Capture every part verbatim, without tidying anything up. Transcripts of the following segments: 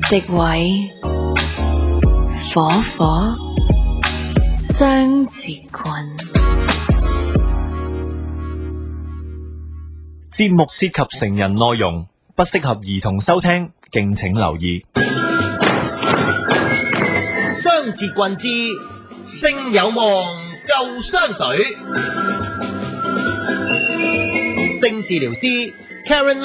席位，火火，雙節棍。 節目涉及成人內容，不適合兒童收聽，敬請留意。 雙節棍之性有望救雙隊，性治療師 Karen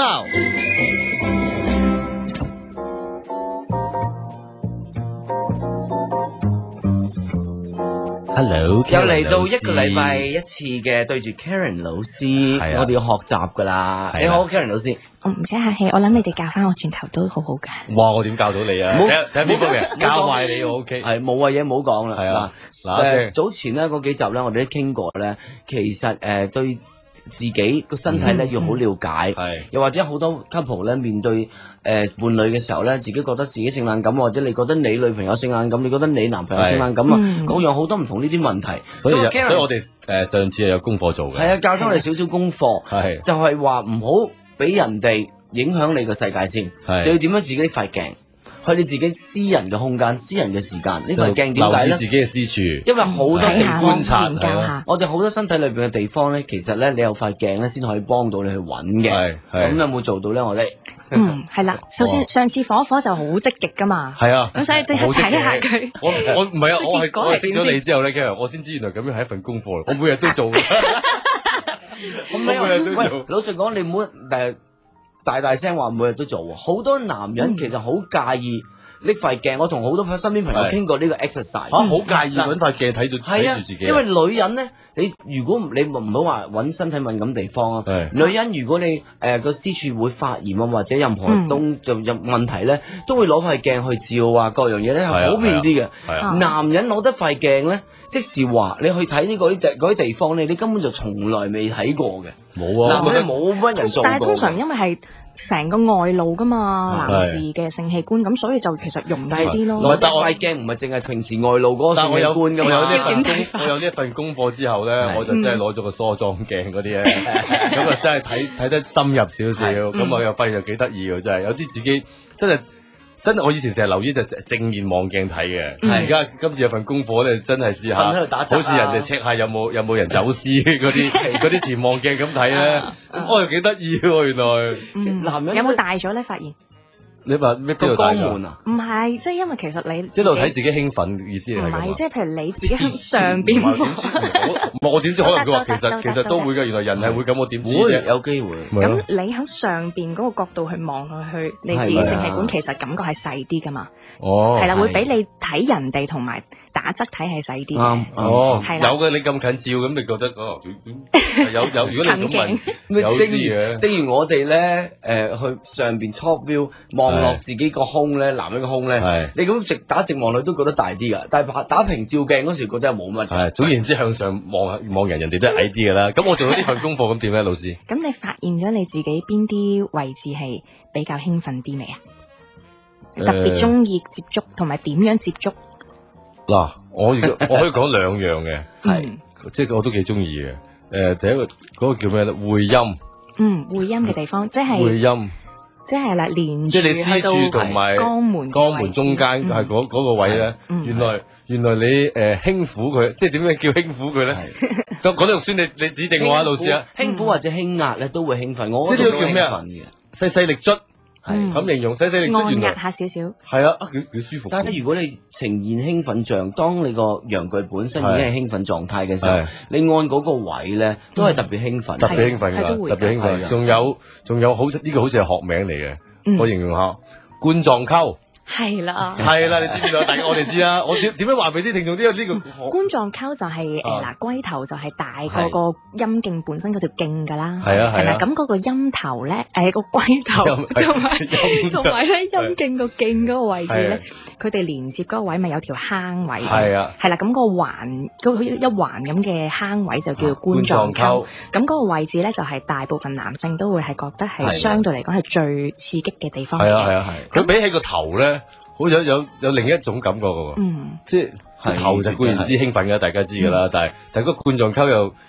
Lau。Hello， 又嚟到一個禮拜一次嘅對住 Karen 老師，啊、我哋要學習噶啦。啊、你好 ，Karen 老師。 我唔使客氣，我諗你哋教翻我轉頭都好好噶。 哇！我點教到你啊？ 冇睇下邊個嘅教壞你我 OK。 係冇啊嘢，唔好講啦。 係啊， 嗱，誒早前咧嗰幾集咧，我哋都傾過咧，其實誒、呃、對自己個身體咧、嗯、要好了解， 係又或者好多 couple 咧面對誒、呃、伴侶嘅時候咧，自己覺得自己性冷感，或者你覺得你女朋友性冷感，你覺得你男朋友性冷感啊，各樣好多唔同呢啲問題。 所以所以我哋誒上次係有功課做嘅。係啊， 教咗我哋少少功課，係就係話唔好俾人哋影響你個世界先，就要點樣自己塊鏡，去你自己私人嘅空間、私人嘅時間。呢塊鏡點解咧？ 留意自己嘅私處， 因為好多地方觀察， 我哋好多身體裏邊嘅地方咧，其實咧你有塊鏡咧，先可以幫到你去揾嘅。咁有冇做到咧？我哋嗯係啦。首先上次火火就好積極噶嘛， 係啊， 咁所以即係睇下佢。 我我唔係啊，我係我識咗你之後咧，其實我先知原來咁樣係一份功課。我每日都做。 我每日都做。老實講，你唔好誒。大大聲話每日都做喎，好多男人其實好介意呢塊鏡。我同好多身邊朋友傾過呢個 exercise， 好介意揾塊鏡睇到睇住自己。因為女人咧，你如果你唔好話揾身體敏感地方啊，女人如果你誒個私處會發炎啊，或者任何東就有問題咧，都會攞塊鏡去照啊，各樣嘢咧係普遍啲嘅。男人攞得塊鏡咧，即是話你去睇呢個啲地啲地方咧，你根本就從來未睇過嘅。 冇啊， 男人冇乜人做過。 但係通常因為係成個外露噶嘛，男士嘅性器官，咁所以就其實容易啲咯。 攞得塊鏡唔係淨係平時外露嗰個性器官噶嘛。 我有呢份功，我有呢一份功課之後咧，我就真係攞咗個梳妝鏡嗰啲咧，咁啊真係睇睇得深入少少，咁我又發現又幾得意嘅，真係有啲自己真係。真係我以前成日留意就正面望鏡睇嘅，而家今次有份功課咧，真係試下，好似人哋 check 下有冇有冇人走私嗰啲嗰啲前望鏡咁睇咧，哦又幾得意喎原來。 男人有冇大咗咧？發現你話咩邊度大㗎？ 唔係，即係因為其實你即係度睇自己興奮意思係咁。 唔係，即係譬如你自己向上邊望。 我我點知？可能佢話其實其實都會嘅，原來人係會咁，我點知啫？ 有機會。 咁你喺上邊嗰個角度去望佢去，你自己性器官其實感覺係細啲噶嘛？哦，係啦，會比你睇人哋同埋打側睇係細啲嘅。 哦，係啦，有嘅，你咁近照咁，你覺得哦有有？如果你咁問，有啲嘅。 正如我哋咧，誒去上邊 top view 望落自己個胸咧，男人個胸咧，你咁直打直望落都覺得大啲噶，但係打平照鏡嗰時覺得係冇乜。 係，總言之向上望望人，人哋都係矮啲噶啦。咁我做咗呢份功課，咁點咧，老師？ 咁你發現咗你自己邊啲位置係比較興奮啲未啊？特別中意接觸同埋點樣接觸？ 嗱，我我可以講兩樣嘅，係即係我都幾中意嘅。誒，第一個嗰個叫咩咧？會陰。嗯， 會陰嘅地方即係。 會陰。即係啦，連住去到肛門肛門中間係嗰嗰個位咧。原來原來你誒輕撫佢，即係點樣叫輕撫佢咧？咁講得肉酸，你你指正我啊，老師啊。 輕撫或者輕壓咧都會興奮，我呢個叫咩啊？細細力捽。係咁形容，細細力捽， 按壓下少少。 係啊，幾幾舒服。 但係如果你呈現興奮像，當你個陽具本身已經係興奮狀態嘅時候，你按嗰個位咧，都係特別興奮， 特別興奮㗎，特別興奮。仲有仲有好呢個好似係學名嚟嘅，我形容下冠狀溝。 係啦， 係啦，你知唔知道？大家我哋知啦。我點點樣話俾啲聽眾知呢個冠狀溝就係誒嗱，龜頭就係大過個陰莖本身嗰條莖噶啦， 係啊係啊。 咁嗰個陰頭咧，誒個龜頭同埋同埋咧陰莖個莖嗰個位置咧，佢哋連接嗰個位咪有條坑位， 係啊， 係啦。咁個環嗰一環咁嘅坑位就叫冠狀溝。咁嗰個位置咧就係大部分男性都會係覺得係相對嚟講係最刺激嘅地方嚟嘅。係啊係啊係。佢比起個頭咧。好有有有另一種感覺嘅喎，嗯，即係頭就固然之興奮嘅，大家知㗎啦，但係但係個冠狀溝又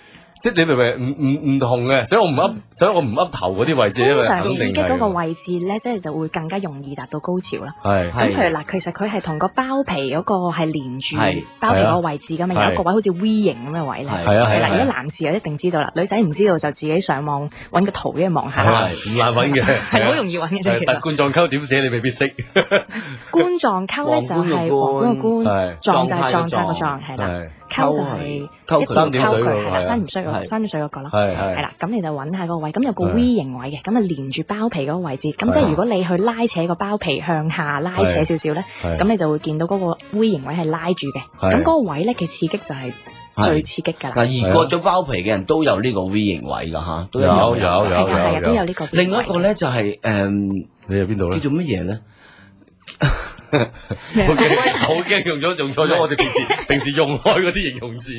即係你明唔明？唔唔唔同嘅，所以我唔噏，所以我唔噏頭嗰啲位置，因為通常刺激嗰個位置咧，即係就會更加容易達到高潮啦。 係咁譬如嗱，其實佢係同個包皮嗰個係連住包皮嗰個位置噶嘛，有一個位好似 V 型咁嘅位咧。係啊係啦，如果男士就一定知道啦，女仔唔知道就自己上網揾個圖嘅望下啦。 唔難揾嘅， 係好容易揾嘅啫。 但冠狀溝點寫你未必識。 冠狀溝咧就係皇冠個冠，狀就係狀態個狀，係啦。溝就係一條溝佢，係啦，山鹽水嗰山鹽水嗰個咯，係係啦，咁你就揾下個位，咁有個 V 型位嘅，咁啊連住包皮嗰個位置，咁即係如果你去拉扯個包皮向下拉扯少少咧，咁你就會見到嗰個 V 型位係拉住嘅，咁嗰個位咧嘅刺激就係最刺激㗎啦。 嗱，而割咗包皮嘅人都有呢個 V 型位㗎嚇，都有有有有係啊，都有呢個。 另外一個咧就係誒， 你喺邊度咧？ 叫做乜嘢咧？ 好驚，好驚用咗用錯咗我哋平時平時用開嗰啲形容詞。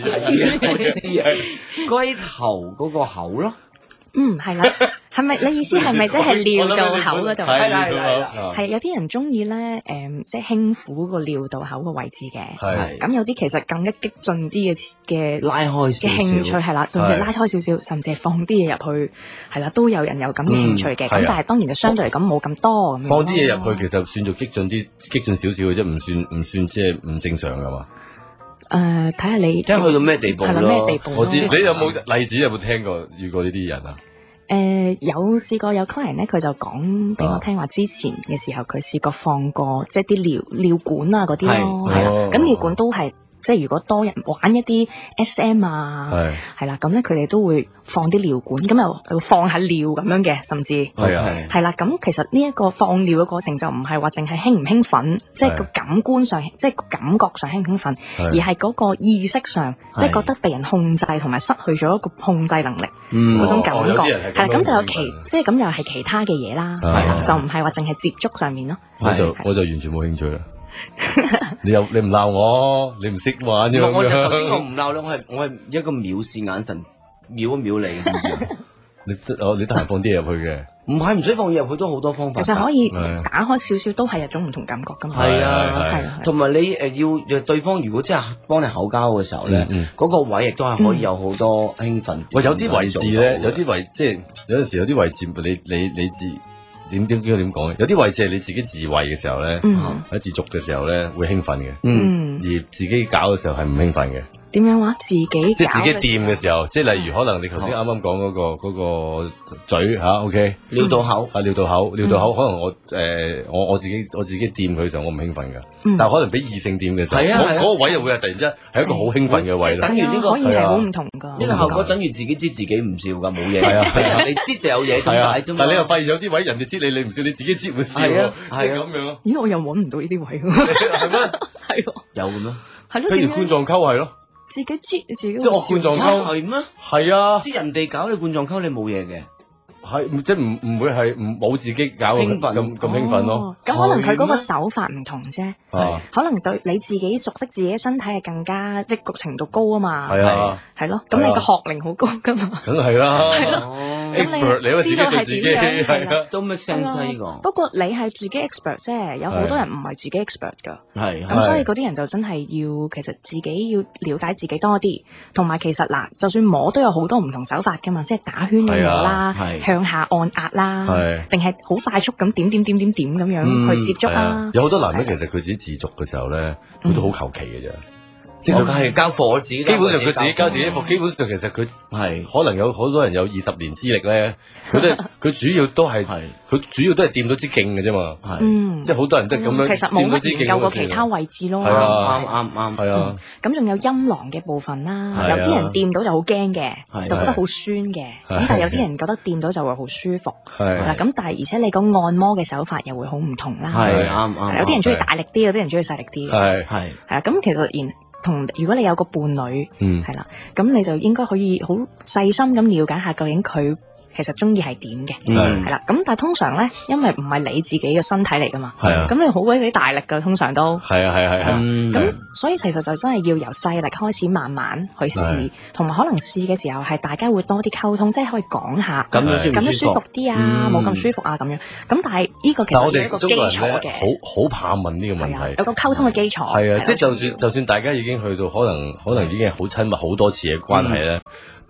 龜頭嗰個口咯， 嗯係啦，係咪你意思係咪即係尿道口嗰度？ 係係係， 係有啲人中意咧，誒，即係輕撫個尿道口個位置嘅。 係咁有啲其實更加激進啲嘅嘅拉開嘅興趣係啦，甚至拉開少少，甚至係放啲嘢入去，係啦，都有人有咁嘅興趣嘅。咁但係當然就相對嚟講冇咁多咁。 放啲嘢入去其實算做激進啲，激進少少嘅啫，唔算唔算即係唔正常㗎嘛。 誒，睇下你睇下去到咩地步咯。 咩地步？ 我知你有冇例子？有冇聽過遇過呢啲人啊？ 誒，有試過有 client 咧，佢就講俾我聽話，之前嘅時候佢試過放過即係啲尿尿管啊嗰啲咯，係啦，咁尿管都係。即係如果多人玩一啲 S M 啊，係啦，咁咧佢哋都會放啲尿管，咁又放下尿咁樣嘅，甚至係啊， 係啦。咁其實呢一個放尿嘅過程就唔係話淨係興唔興奮，即係個感官上，即係個感覺上興唔興奮，而係嗰個意識上，即係覺得被人控制同埋失去咗一個控制能力嗰種感覺。係咁就有其即係咁又係其他嘅嘢啦，係啦，就唔係話淨係接觸上面咯。 我就我就完全冇興趣啦。你又你唔鬧我，你唔識玩啫。 我就頭先我唔鬧你，我係我係一個藐視眼神，瞄一瞄你。 你我你得閒放啲嘢入去嘅， 唔係唔使放嘢入去都好多方法。 其實可以打開少少，都係一種唔同感覺噶嘛。 係啊，係。同埋你誒要對方如果真係幫你口交嘅時候咧，嗰個位亦都係可以有好多興奮。喂， 有啲位置咧，有啲位即係有陣時有啲位置，你你你自。點點應該點講咧？有啲位置係你自己自慰嘅時候咧，喺自瀆嘅時候咧會興奮嘅，嗯，而自己搞嘅時候係唔興奮嘅。 點樣話？自己即係自己掂嘅時候，即係例如可能你頭先啱啱講嗰個嗰個嘴吓 ，OK， 尿道口啊，尿道口，尿道口，可能我誒我我自己我自己掂佢嘅時候，我唔興奮嘅，但係可能俾異性掂嘅時候，嗰嗰個位又會係突然之間係一個好興奮嘅位咯。 等於呢個可以係好唔同噶， 呢個效果等於自己知自己唔笑噶，冇嘢。係啊，你知就有嘢咁解啫嘛。 但係你又發現有啲位人哋知你，你唔笑，你自己知會笑。係啊，係咁樣。 咦，我又搵唔到呢啲位。 係咩？ 係有嘅咩？ 係咯。 譬如冠狀溝係咯。 自己知你自己。 即係我冠狀溝係咩？ 係啊。 啲人哋搞你冠狀溝，你冇嘢嘅。 係即係唔唔會係唔冇自己搞咁咁咁興奮咯。 咁可能佢嗰個手法唔同啫。係。可能對你自己熟悉自己身體係更加即係程度高啊嘛。係啊。係咯。咁你個學齡好高噶嘛？ 梗係啦。 係咯。 expert 你自己對自己係啦。都 make sense 呢個。 不過你係自己 expert 啫，有好多人唔係自己 expert 噶。 係。 咁所以嗰啲人就真係要其實自己要了解自己多啲，同埋其實嗱，就算摸都有好多唔同手法噶嘛，即係打圈咁摸啦，向下按壓啦，定係好快速咁點點點點點咁樣去接觸啦。 有好多男人其實佢自己自瀆嘅時候咧，佢都好求其嘅啫。 即係係交貨自己， 基本上佢自己交自己貨，基本上其實佢係可能有好多人有二十年資歷咧，佢都佢主要都係佢主要都係掂到支勁嘅啫嘛，係，即係好多人都係咁樣。 其實冇乜研究過其他位置咯， 係啊， 啱啱啱， 係啊。 咁仲有陰囊嘅部分啦，有啲人掂到就好驚嘅，就覺得好酸嘅，咁但係有啲人覺得掂到就會好舒服，係啦。咁但係而且你個按摩嘅手法又會好唔同啦， 係啱啱。 有啲人中意大力啲，有啲人中意細力啲， 係係係啦。咁其實然。同如果你有個伴侶，係啦、嗯，咁你就應該可以好細心咁了解下究竟佢其實中意係點嘅，係啦、嗯。咁但係通常咧，因為唔係你自己嘅身體嚟噶嘛，咁你好鬼死大力噶，通常都係啊係係係。 咁所以其實就真係要由細力開始，慢慢去試，同埋可能試嘅時候係大家會多啲溝通，即係可以講下咁樣咁樣舒服啲啊，冇咁、嗯、舒服啊咁樣。咁但係呢個其實係一個基礎嘅， 好好怕問呢個問題， 有個溝通嘅基礎。 係啊，即係就算就算大家已經去到可能可能已經係好親密好多次嘅關係咧，都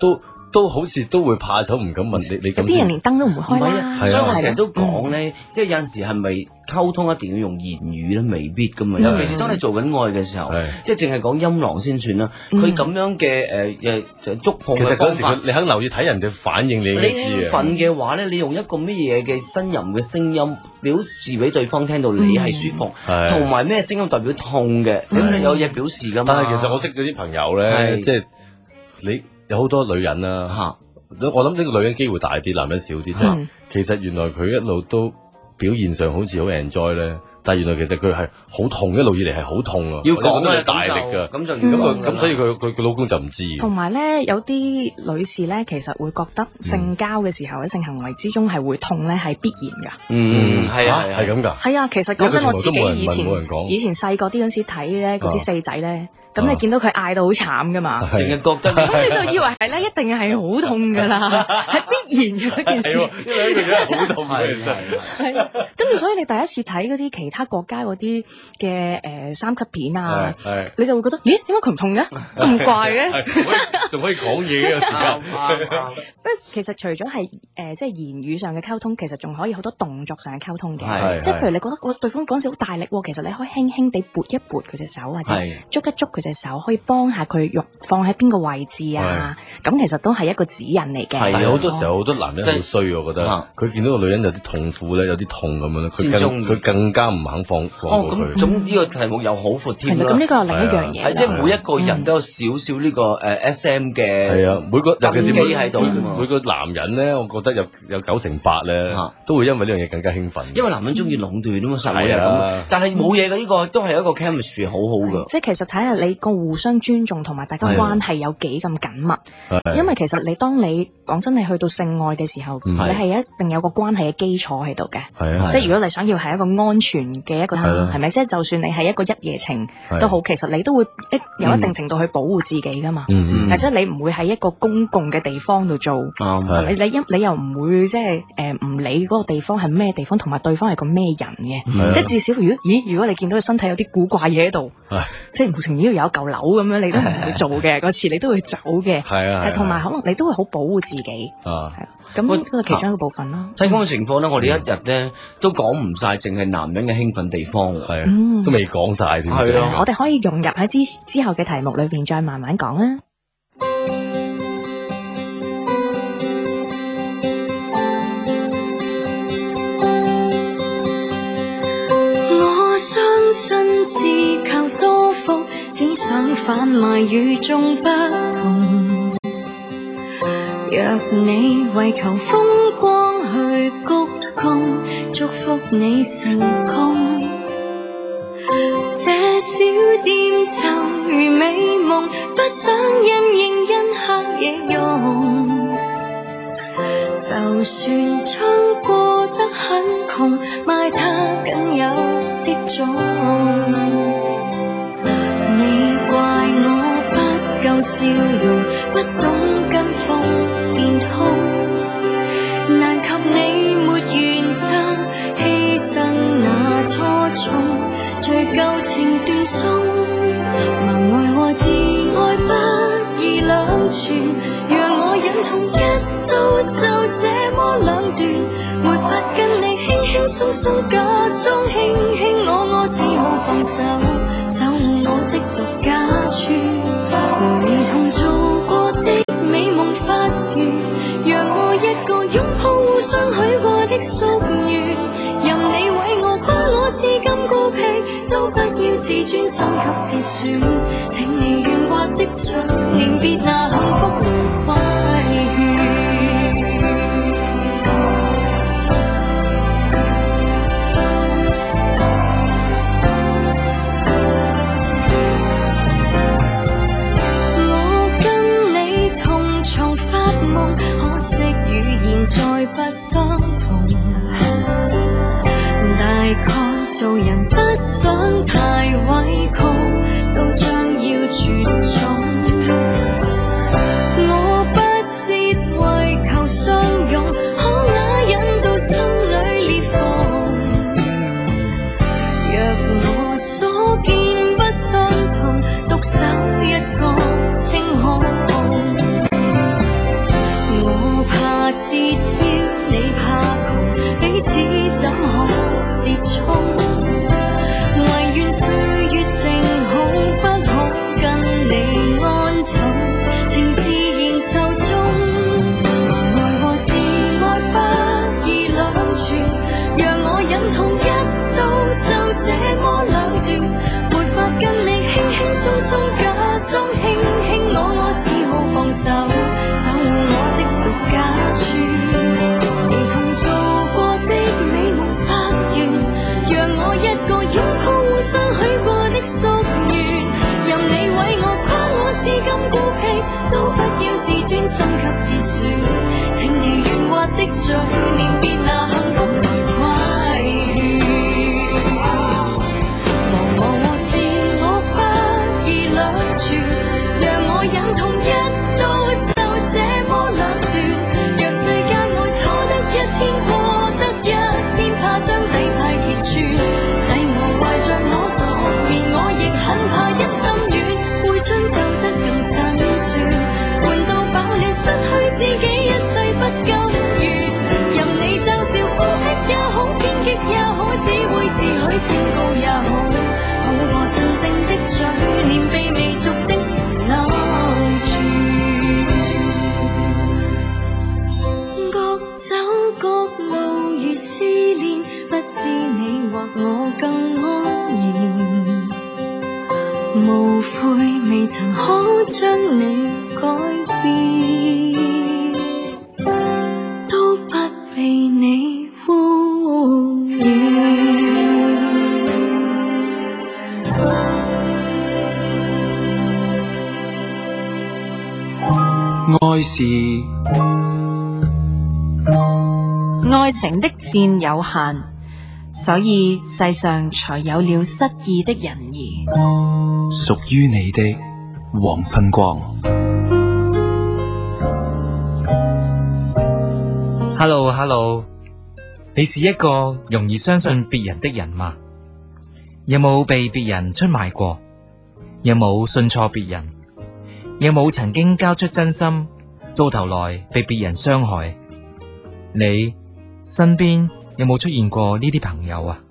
都好似都會怕醜，唔敢問你。你咁啲人連燈都唔會開啦。 所以我成日都講咧，即係有陣時係咪溝通一定要用言語咧？未必噶嘛。尤其是當你做緊愛嘅時候，即係淨係講音浪先算啦。佢咁樣嘅誒誒就觸碰嘅方法， 你肯留意睇人哋反應，你已經知啊。 你興奮嘅話咧，你用一個乜嘢嘅呻吟嘅聲音表示俾對方聽到你係舒服，同埋咩聲音代表痛嘅，咁你有嘢表示噶嘛？ 但係其實我識咗啲朋友咧，即係你。有好多女人啦、啊，我諗呢個女人機會大啲，男人少啲。即係、嗯、其實原來佢一路都表現上好似好 enjoy 咧，但係原來其實佢係好痛，一路以嚟係好痛啊，要講得大力㗎。咁就咁佢咁，所以佢佢佢老公就唔知。 同埋咧，有啲女士咧，其實會覺得性交嘅時候喺、嗯、性行為之中係會痛咧，係必然㗎。 嗯，係啊， 係咁㗎。 係啊，其實講真，我自己以前以前細個啲嗰陣時睇咧，嗰啲四仔咧。咁你見到佢嗌到好慘噶嘛？ 成日覺得， 咁你就以為係咧，一定係好痛噶啦，係必然嘅一件事。 因為呢樣嘢係好痛嘅， 係。跟住所以你第一次睇嗰啲其他國家嗰啲嘅誒三級片啊，你就會覺得，咦？點解佢唔痛嘅？咁怪嘅？ 仲可以講嘢嘅時間。 不過其實除咗係誒即係言語上嘅溝通，其實仲可以好多動作上嘅溝通嘅。即係譬如你覺得我對方講時好大力，其實你可以輕輕地撥一撥佢隻手，或者捉一捉佢隻手，可以幫下佢用放喺邊個位置啊？咁其實都係一個指引嚟嘅。 但係好多時候好多男人好衰，我覺得佢見到個女人有啲痛苦咧，有啲痛咁樣咧，佢更佢更加唔肯放放過佢。 咁呢個題目又好闊添啦。 咁呢個係另一樣嘢。 係即係每一個人都有少少呢個誒 S M 嘅。 係啊，每個尤其是每喺度每個男人咧，我覺得有有九成八咧，都會因為呢樣嘢更加興奮。 因為男人中意壟斷啊嘛，實會係咁。但係冇嘢嘅，呢個都係一個 chemistry 好好㗎。 即係其實睇下你個互相尊重同埋大家關係有幾咁緊密。因為其實你當你講真，你去到性愛嘅時候，你係一定有個關係嘅基礎喺度嘅。即係如果你想要係一個安全嘅一個，係咪？即係就算你係一個一夜情都好，其實你都會一有一定程度去保護自己噶嘛。係即係你唔會喺一個公共嘅地方度做。你你一你又唔會即係誒唔理嗰個地方係咩地方，同埋對方係個咩人嘅。即係至少如果咦如果你見到佢身體有啲古怪嘢喺度，即係無情要有一嚿樓咁樣，你都唔會做嘅。嗰次你都會走嘅。係啊，同埋可能你都會好保護自己。啊，係啦。咁呢個係其中一個部分啦。 睇咁嘅情況咧，我哋一日咧都講唔晒，淨係男人嘅興奮地方。 係啊，都未講晒添。 係啊，我哋可以融入喺之之後嘅題目裏邊，再慢慢講啊。 我相信自求多福，只想販賣與眾不同。若你為求風光去鞠躬，祝福你成功。這小店就如美夢，不想因應因黑夜用。就算將過得很窮，賣它僅有的種。你怪我不夠笑容，不懂跟風變空。難及你沒原則，犧牲那初衷，追究情斷送。盲愛和自愛不易兩全，讓我忍痛一刀就這麼兩斷，沒法跟你輕輕鬆鬆假裝輕輕我我，只好放手走我的獨家村，和你同做過的美夢發願，讓我一個擁抱互相許過的夙願，任你為我誇我至今孤僻，都不要自尊心給自損，請你圓滑的嘴臉別那幸福無規勸。可惜語言再不相同，大概做人不想太委屈，都將要絕種。我不屑為求相擁，可啞忍到心裏裂縫。若我所見不相同，獨守一個清空。 全，讓我忍痛一刀就這麼兩斷，沒法跟你輕輕鬆鬆假裝輕輕我我只好放手，走我的獨家村。你同做過的美夢發願，讓我一個擁抱互相許過的夙願，任你為我誇我至今孤僻，都不要自尊心給自損，請你圓滑的嘴臉別那幸福來規勸，忘我我自我不易兩全，讓我忍痛一刀就這麼兩斷，若世間愛拖得一天過得一天，怕將底牌揭穿，抵我懷着我當面，我亦很怕一心軟會將走得更辛酸，悶到飽了失去自己一世不甘願，任你嘲笑孤僻也好偏激也好，只會自許清高也好，好過純正的嘴臉被媚俗的唇勾住，各走各路如思念，不知你或我更安然，無悔未曾可將你改變，都不被你污染。 愛是愛情的箭有限，所以世上才有了失意的人兒。 屬於你的黃昏光。 Hello Hello， 你是一個容易相信別人的人嗎？有冇被別人出賣過？有冇信錯別人？有冇曾經交出真心，到頭來被別人傷害？你身邊有冇出現過呢啲朋友啊？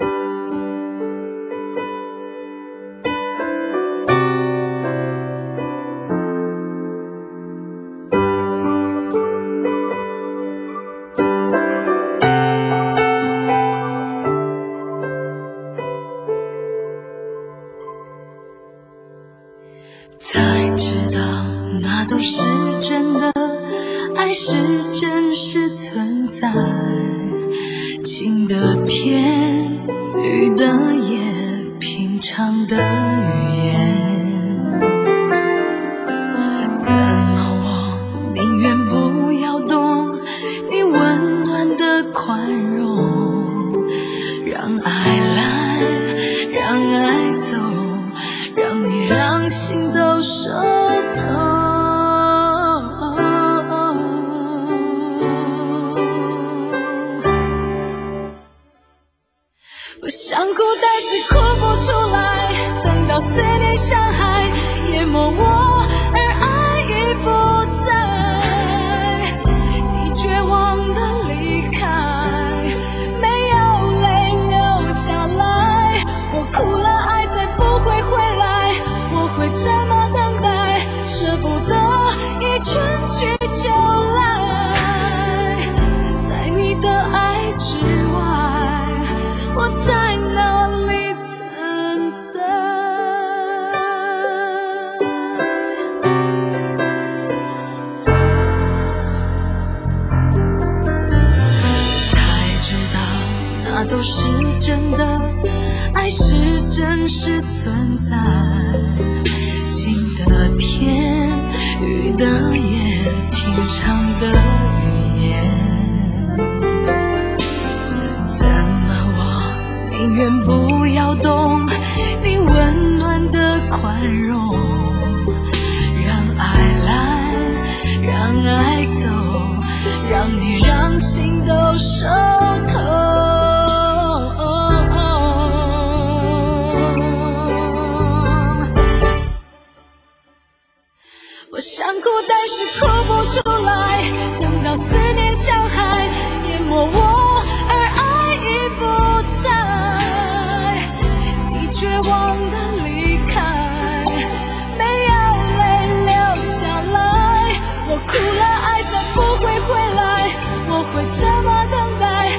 才知道那都是真的，愛是真實存在，晴的天，雨的夜，平常的語言，怎麼我寧願不要懂你溫暖的寬容，讓愛來，讓愛走，讓你讓心都濕透。我想哭，但是哭不出來，等到思念像海淹沒我，而愛已不在，你絕望的離開，沒有淚流下來，我哭了，愛再不會回來，我會這麼等待，捨不得一春去秋來，在你的愛之外，我在哪裡存在？才知道那都是真的，愛是真實存在，晴的天，雨的夜，平常的語言，寧願不要懂你溫暖的寬容，讓愛來，讓愛走，讓你讓心都濕透。我想哭，但是哭不出來，等到思念像海淹沒我，而愛已不在，絕望的離開，沒有淚流下來，我哭了，愛再不會回來，我會這麼等待，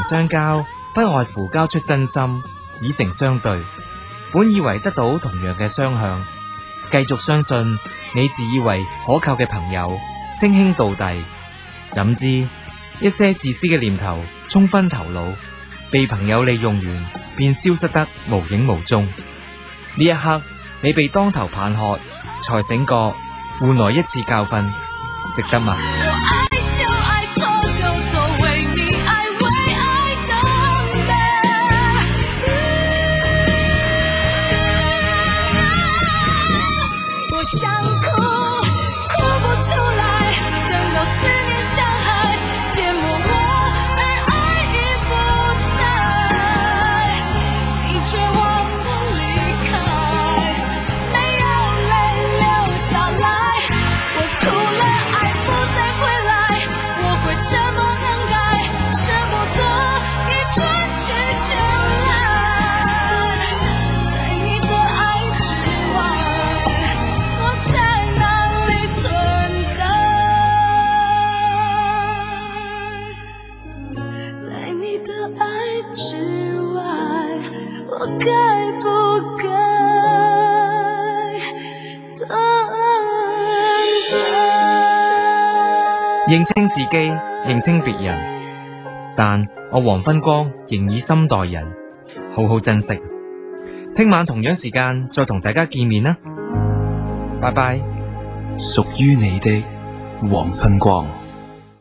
相交，不外乎交出真心，以誠相對。本以為得到同樣嘅雙向，繼續相信你自以為可靠嘅朋友，稱兄道弟，怎知一些自私嘅念頭沖昏頭腦，被朋友利用完，便消失得無影無蹤。呢一刻，你被當頭棒喝，才醒覺，換來一次教訓，值得嗎？ 想哭，哭不出來，等到思念像海淹沒我，而愛已不在，你絕望的離開，沒有淚流下來，我哭了，愛不再回來，我會這麼能改，捨不得一轉去前來，在你的愛之外。我該不該等待？ 認清自己，認清別人，但我黃昏光仍以心待人，好好珍惜。聽晚同樣時間再同大家見面啦，拜拜。 屬於你的黃昏光。